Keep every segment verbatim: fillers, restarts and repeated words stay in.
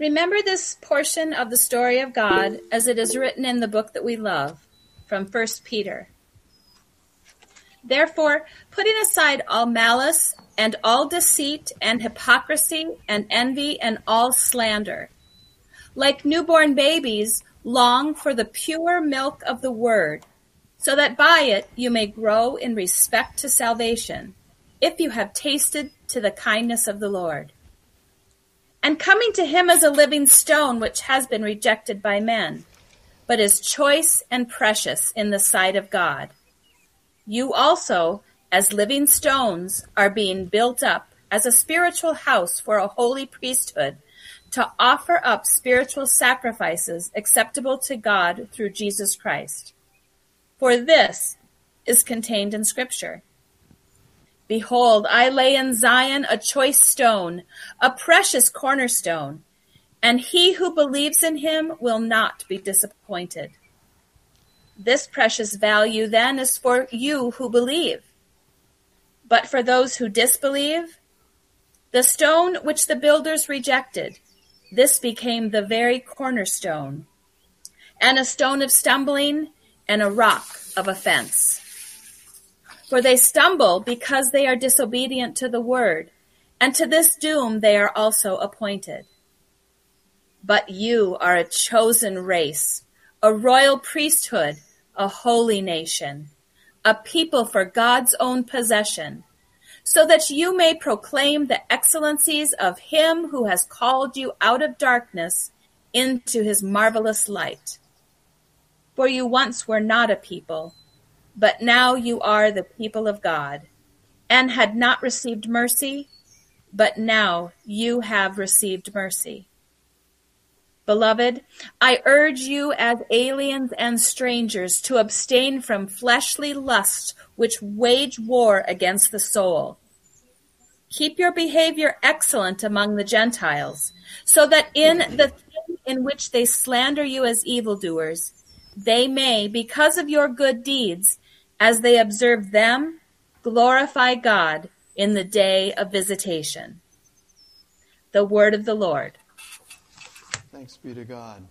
Remember this portion of the story of God as it is written in the book that we love, from First Peter. Therefore, putting aside all malice and all deceit and hypocrisy and envy and all slander, like newborn babies, long for the pure milk of the word, so that by it you may grow in respect to salvation, if you have tasted to the kindness of the Lord. And coming to him as a living stone, which has been rejected by men, but is choice and precious in the sight of God. You also, as living stones, are being built up as a spiritual house for a holy priesthood, to offer up spiritual sacrifices acceptable to God through Jesus Christ. For this is contained in Scripture. Behold, I lay in Zion a choice stone, a precious cornerstone, and he who believes in him will not be disappointed. This precious value then is for you who believe. But for those who disbelieve, the stone which the builders rejected, this became the very cornerstone, and a stone of stumbling and a rock of offense. For they stumble because they are disobedient to the word, and to this doom they are also appointed. But you are a chosen race, a royal priesthood, a holy nation, a people for God's own possession, so that you may proclaim the excellencies of him who has called you out of darkness into his marvelous light. For you once were not a people, but now you are the people of God, and had not received mercy, but now you have received mercy. Beloved, I urge you as aliens and strangers to abstain from fleshly lusts which wage war against the soul. Keep your behavior excellent among the Gentiles, so that in the thing in which they slander you as evildoers, they may, because of your good deeds, as they observe them, glorify God in the day of visitation. The word of the Lord. Thanks be to God.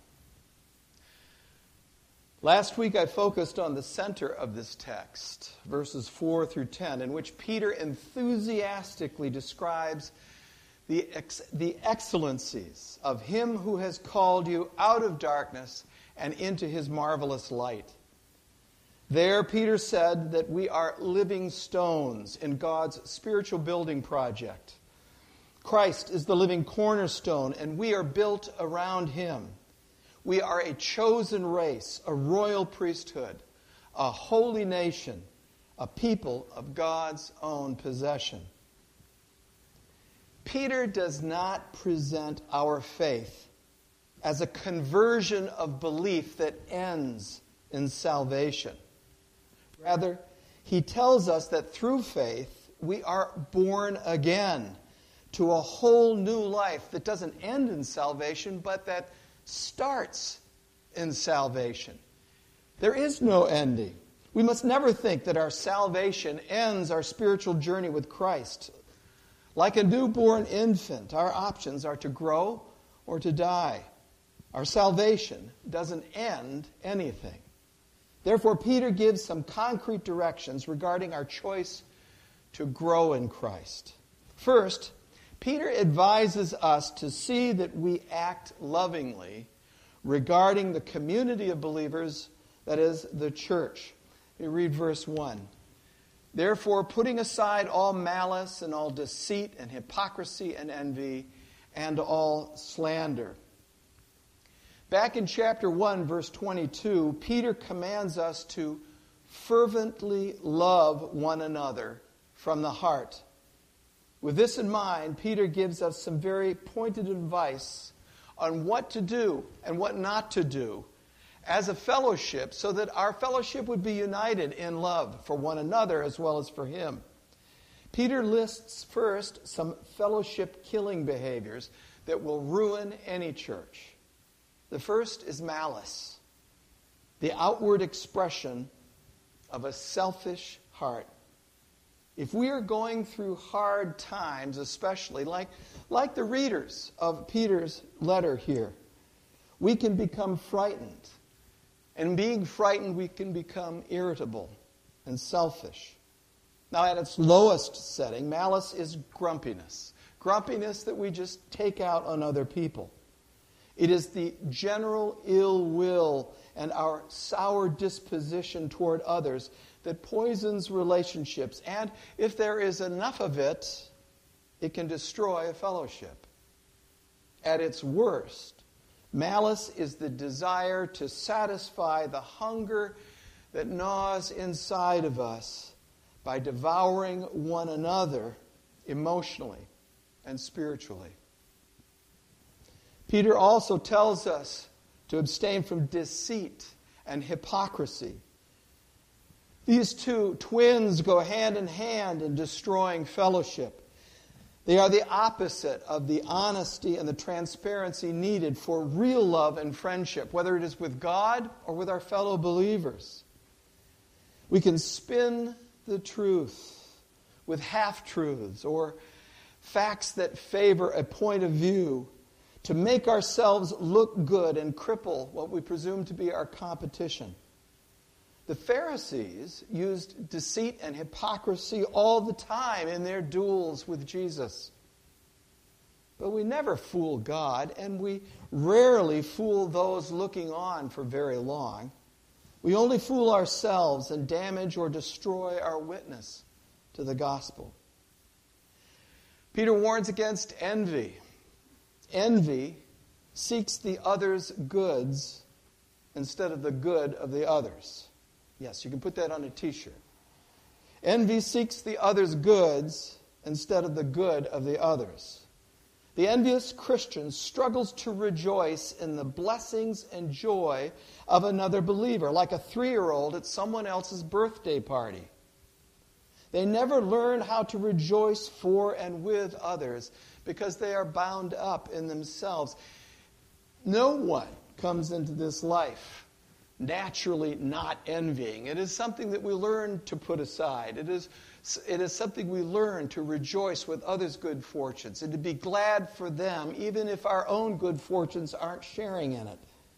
Last week I focused on the center of this text, verses four through ten, in which Peter enthusiastically describes the, ex- the excellencies of him who has called you out of darkness and into his marvelous light. There, Peter said that we are living stones in God's spiritual building project. Christ is the living cornerstone, and we are built around him. We are a chosen race, a royal priesthood, a holy nation, a people of God's own possession. Peter does not present our faith as a conversion of belief that ends in salvation. Rather, he tells us that through faith we are born again to a whole new life that doesn't end in salvation, but that starts in salvation. There is no ending. We must never think that our salvation ends our spiritual journey with Christ. Like a newborn infant, our options are to grow or to die. Our salvation doesn't end anything. Therefore, Peter gives some concrete directions regarding our choice to grow in Christ. First, Peter advises us to see that we act lovingly regarding the community of believers, that is, the church. We read verse one. Therefore, putting aside all malice and all deceit and hypocrisy and envy and all slander. Back in chapter one, verse twenty-two, Peter commands us to fervently love one another from the heart. With this in mind, Peter gives us some very pointed advice on what to do and what not to do as a fellowship, so that our fellowship would be united in love for one another as well as for him. Peter lists first some fellowship-killing behaviors that will ruin any church. The first is malice, the outward expression of a selfish heart. If we are going through hard times, especially like, like the readers of Peter's letter here, we can become frightened. And being frightened, we can become irritable and selfish. Now, at its lowest setting, malice is grumpiness. Grumpiness that we just take out on other people. It is the general ill will and our sour disposition toward others that poisons relationships. And if there is enough of it, it can destroy a fellowship. At its worst, malice is the desire to satisfy the hunger that gnaws inside of us by devouring one another emotionally and spiritually. Peter also tells us to abstain from deceit and hypocrisy. These two twins go hand in hand in destroying fellowship. They are the opposite of the honesty and the transparency needed for real love and friendship, whether it is with God or with our fellow believers. We can spin the truth with half-truths or facts that favor a point of view to make ourselves look good and cripple what we presume to be our competition. The Pharisees used deceit and hypocrisy all the time in their duels with Jesus. But we never fool God, and we rarely fool those looking on for very long. We only fool ourselves and damage or destroy our witness to the gospel. Peter warns against envy. Envy seeks the other's goods instead of the good of the others. Yes, you can put that on a t-shirt. Envy seeks the other's goods instead of the good of the others. The envious Christian struggles to rejoice in the blessings and joy of another believer, like a three-year-old at someone else's birthday party. They never learn how to rejoice for and with others because they are bound up in themselves. No one comes into this life naturally not envying. It is something that we learn to put aside. It is, it is something we learn to rejoice with others' good fortunes and to be glad for them, even if our own good fortunes aren't sharing in it.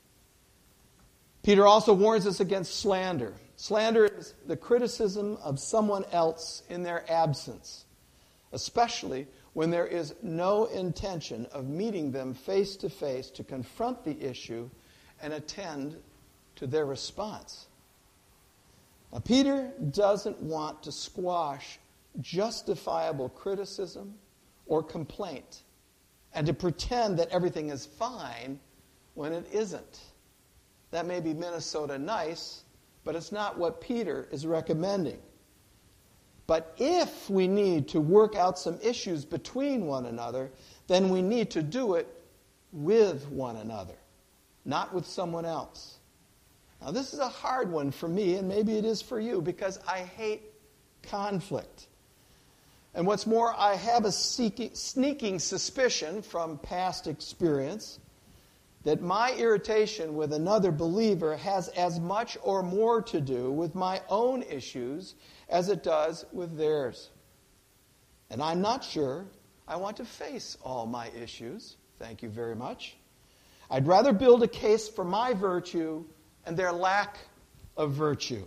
Peter also warns us against slander. Slander is the criticism of someone else in their absence, especially when there is no intention of meeting them face to face to confront the issue and attend to their response. Now, Peter doesn't want to squash justifiable criticism or complaint and to pretend that everything is fine when it isn't. That may be Minnesota nice, but it's not what Peter is recommending. But if we need to work out some issues between one another, then we need to do it with one another, not with someone else. Now, this is a hard one for me, and maybe it is for you, because I hate conflict. And what's more, I have a seeking, sneaking suspicion from past experience that my irritation with another believer has as much or more to do with my own issues as it does with theirs. And I'm not sure I want to face all my issues. Thank you very much. I'd rather build a case for my virtue and their lack of virtue.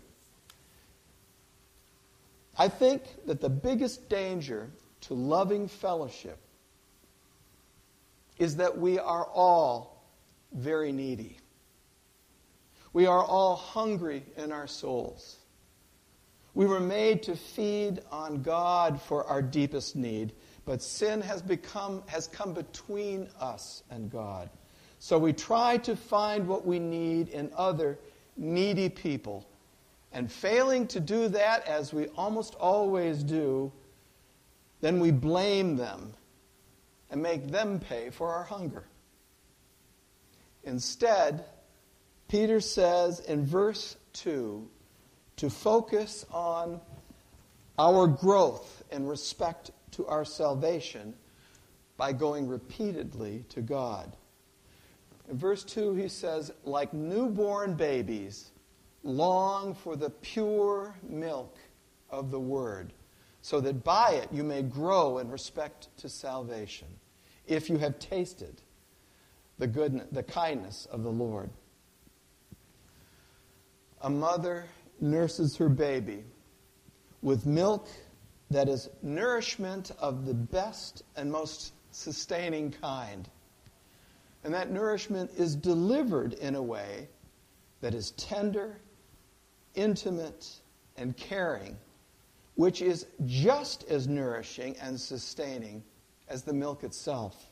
I think that the biggest danger to loving fellowship is that we are all very needy. We are all hungry in our souls. We were made to feed on God for our deepest need, but sin has become has come between us and God. So we try to find what we need in other needy people. And failing to do that, as we almost always do, then we blame them and make them pay for our hunger. Instead, Peter says in verse two to focus on our growth in respect to our salvation by going repeatedly to God. In verse two, he says, like newborn babies, long for the pure milk of the word, so that by it you may grow in respect to salvation, if you have tasted the goodness, the kindness of the Lord. A mother nurses her baby with milk that is nourishment of the best and most sustaining kind. And that nourishment is delivered in a way that is tender, intimate, and caring, which is just as nourishing and sustaining as the milk itself.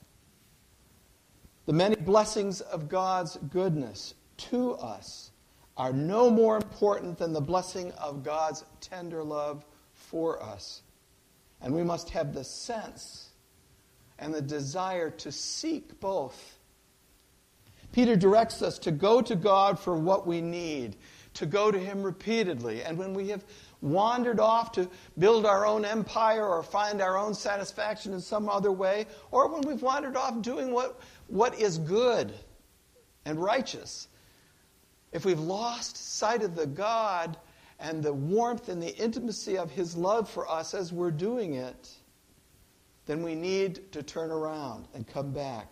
The many blessings of God's goodness to us are no more important than the blessing of God's tender love for us. And we must have the sense and the desire to seek both. Peter directs us to go to God for what we need, to go to Him repeatedly. And when we have wandered off to build our own empire or find our own satisfaction in some other way, or when we've wandered off doing what, what is good and righteous, if we've lost sight of the God and the warmth and the intimacy of His love for us as we're doing it, then we need to turn around and come back.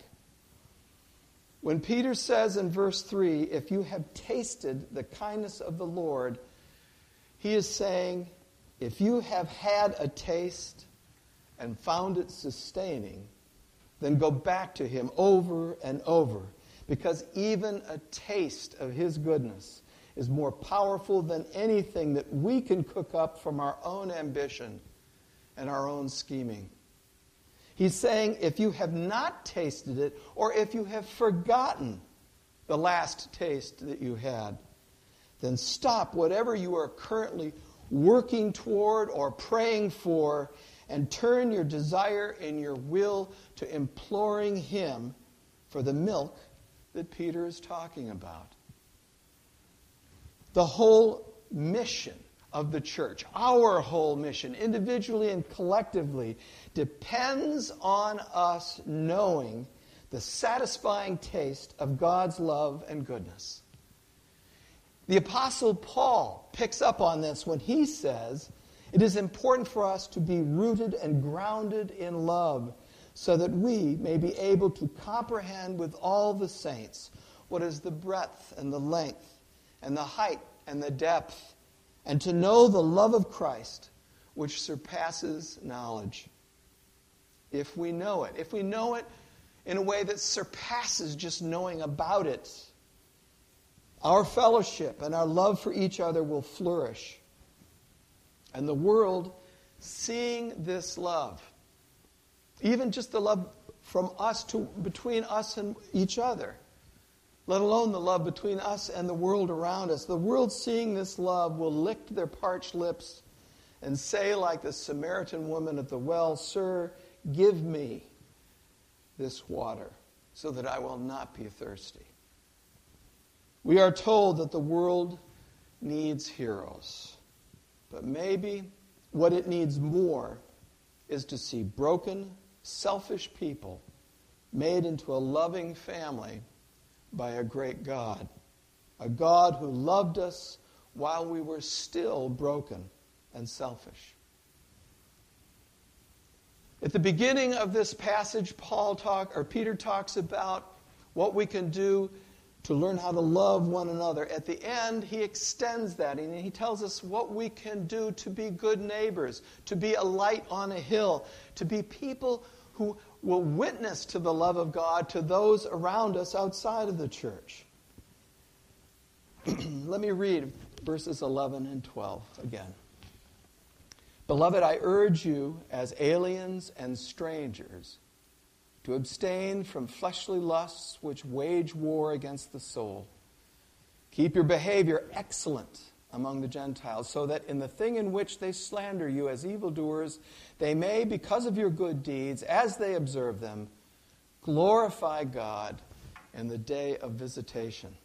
When Peter says in verse three, if you have tasted the kindness of the Lord, he is saying, if you have had a taste and found it sustaining, then go back to Him over and over. Because even a taste of His goodness is more powerful than anything that we can cook up from our own ambition and our own scheming. He's saying if you have not tasted it, or if you have forgotten the last taste that you had, then stop whatever you are currently working toward or praying for and turn your desire and your will to imploring Him for the milk that Peter is talking about. The whole mission of the church, our whole mission, individually and collectively, depends on us knowing the satisfying taste of God's love and goodness. The Apostle Paul picks up on this when he says, it is important for us to be rooted and grounded in love, so that we may be able to comprehend with all the saints what is the breadth and the length and the height and the depth, and to know the love of Christ, which surpasses knowledge. If we know it, if we know it in a way that surpasses just knowing about it, our fellowship and our love for each other will flourish. And the world, seeing this love, even just the love from us to between us and each other, let alone the love between us and the world around us. The world seeing this love will lick their parched lips and say like the Samaritan woman at the well, Sir, give me this water so that I will not be thirsty. We are told that the world needs heroes. But maybe what it needs more is to see broken, selfish people made into a loving family by a great God. A God who loved us while we were still broken and selfish. At the beginning of this passage, Paul talk or Peter talks about what we can do to learn how to love one another. At the end, he extends that, and he tells us what we can do to be good neighbors, to be a light on a hill, to be people who will witness to the love of God to those around us outside of the church. Let me read verses eleven and twelve again. Beloved, I urge you as aliens and strangers to abstain from fleshly lusts which wage war against the soul. Keep your behavior excellent among the Gentiles, so that in the thing in which they slander you as evildoers, they may, because of your good deeds, as they observe them, glorify God in the day of visitation.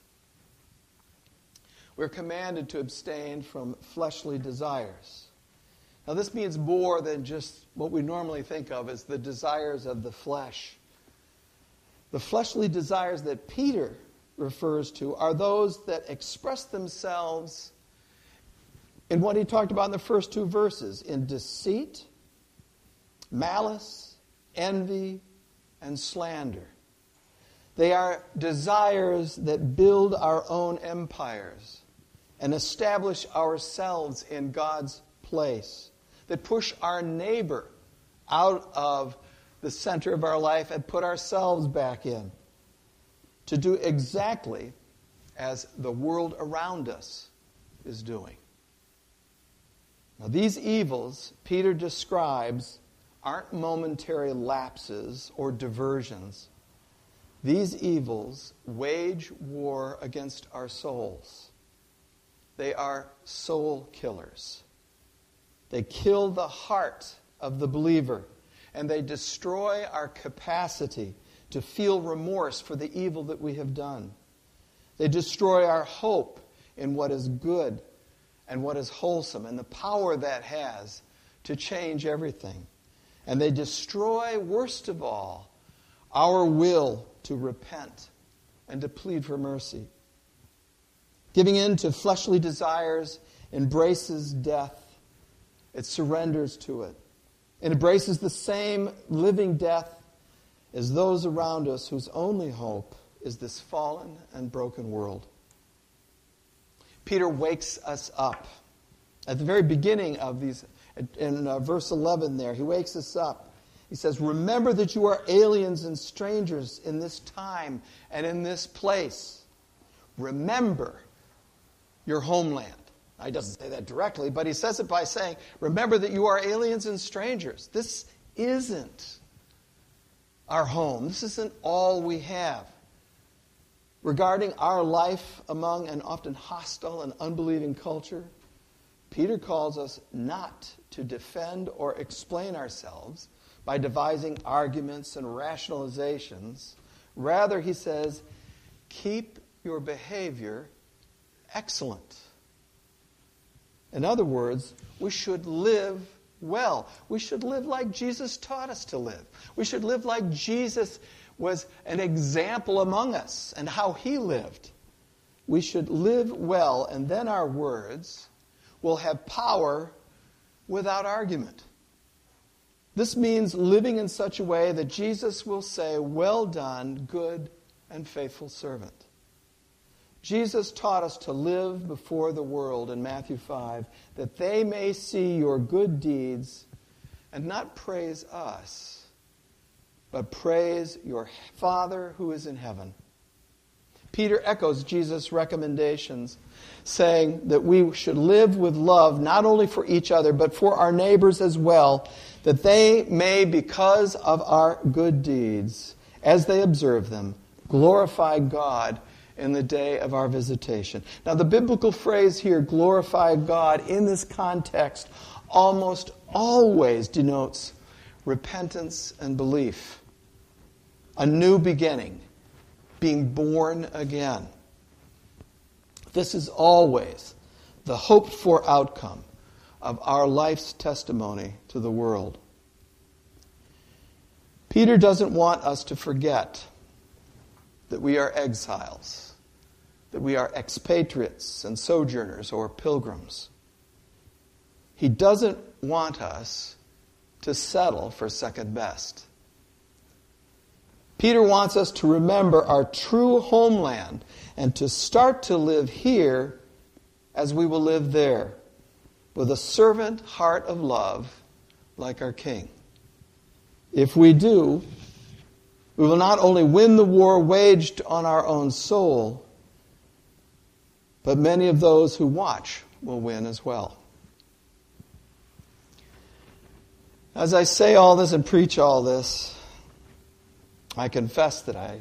We're commanded to abstain from fleshly desires. Now, this means more than just what we normally think of as the desires of the flesh. The fleshly desires that Peter refers to are those that express themselves in what he talked about in the first two verses, in deceit, malice, envy, and slander. They are desires that build our own empires and establish ourselves in God's place, that push our neighbor out of the center of our life and put ourselves back in, to do exactly as the world around us is doing. Now, these evils Peter describes aren't momentary lapses or diversions. These evils wage war against our souls. They are soul killers. They kill the heart of the believer, and they destroy our capacity to feel remorse for the evil that we have done. They destroy our hope in what is good and what is wholesome and the power that has to change everything. And they destroy, worst of all, our will to repent and to plead for mercy. Giving in to fleshly desires embraces death. It surrenders to it. It embraces the same living death as those around us whose only hope is this fallen and broken world. Peter wakes us up. At the very beginning of these, in uh, verse eleven there, he wakes us up. He says, remember that you are aliens and strangers in this time and in this place. Remember your homeland. Now, he doesn't say that directly, but he says it by saying, remember that you are aliens and strangers. This isn't our home. This isn't all we have. Regarding our life among an often hostile and unbelieving culture, Peter calls us not to defend or explain ourselves by devising arguments and rationalizations. Rather, he says, keep your behavior excellent. In other words, we should live well. We should live like Jesus taught us to live. We should live like Jesus was an example among us and how he lived. We should live well, and then our words will have power without argument. This means living in such a way that Jesus will say, well done, good and faithful servant. Jesus taught us to live before the world in Matthew five, that they may see your good deeds and not praise us, but praise your Father who is in heaven. Peter echoes Jesus' recommendations, saying that we should live with love not only for each other, but for our neighbors as well, that they may, because of our good deeds, as they observe them, glorify God in the day of our visitation. Now, the biblical phrase here, glorify God, in this context, almost always denotes repentance and belief. A new beginning, being born again. This is always the hoped-for outcome of our life's testimony to the world. Peter doesn't want us to forget that we are exiles, that we are expatriates and sojourners or pilgrims. He doesn't want us to settle for second best. Peter wants us to remember our true homeland and to start to live here as we will live there, with a servant heart of love like our King. If we do, we will not only win the war waged on our own soul, but many of those who watch will win as well. As I say all this and preach all this, I confess that I,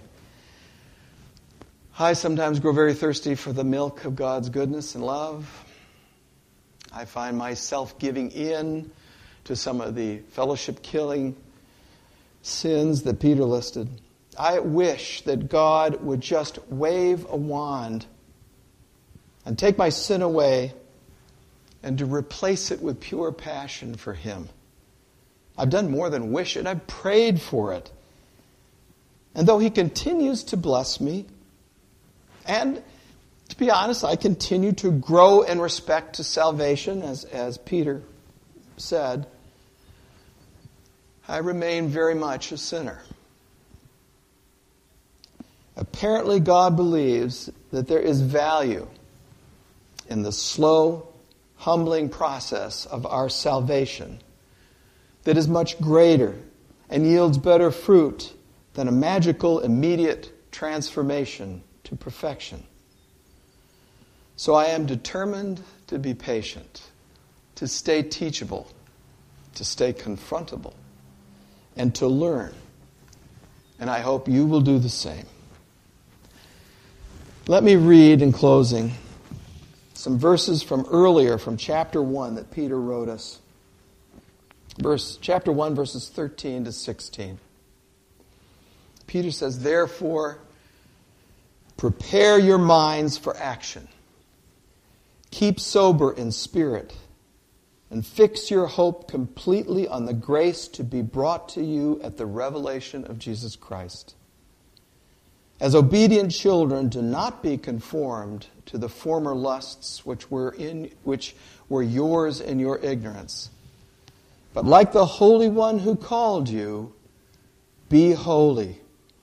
I sometimes grow very thirsty for the milk of God's goodness and love. I find myself giving in to some of the fellowship-killing sins that Peter listed. I wish that God would just wave a wand and take my sin away and to replace it with pure passion for Him. I've done more than wish it. I've prayed for it. And though He continues to bless me, and to be honest, I continue to grow in respect to salvation, as, as Peter said. I remain very much a sinner. Apparently, God believes that there is value in the slow, humbling process of our salvation that is much greater and yields better fruit than a magical, immediate transformation to perfection. So I am determined to be patient, to stay teachable, to stay confrontable, and to learn. And I hope you will do the same. Let me read in closing some verses from earlier, from chapter one that Peter wrote us. Verse, chapter one, verses thirteen to sixteen. Peter says, "Therefore, prepare your minds for action. Keep sober in spirit, and fix your hope completely on the grace to be brought to you at the revelation of Jesus Christ. As obedient children, do not be conformed to the former lusts which were in which were yours in your ignorance. But like the Holy One who called you, be holy.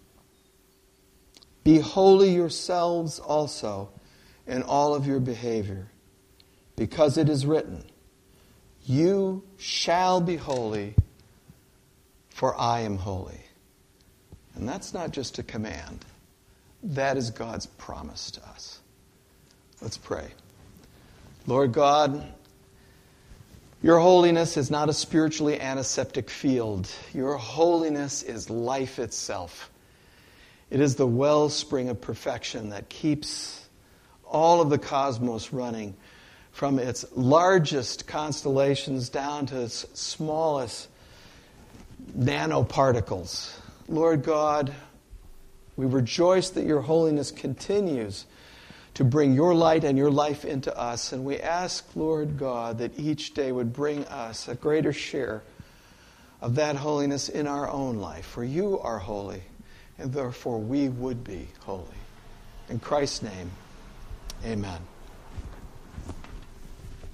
Be holy yourselves also in all of your behavior, because it is written, 'You shall be holy, for I am holy.'" And that's not just a command. That is God's promise to us. Let's pray. Lord God, your holiness is not a spiritually antiseptic field. Your holiness is life itself. It is the wellspring of perfection that keeps all of the cosmos running, from its largest constellations down to its smallest nanoparticles. Lord God, we rejoice that your holiness continues to bring your light and your life into us. And we ask, Lord God, that each day would bring us a greater share of that holiness in our own life. For you are holy, and therefore we would be holy. In Christ's name, amen.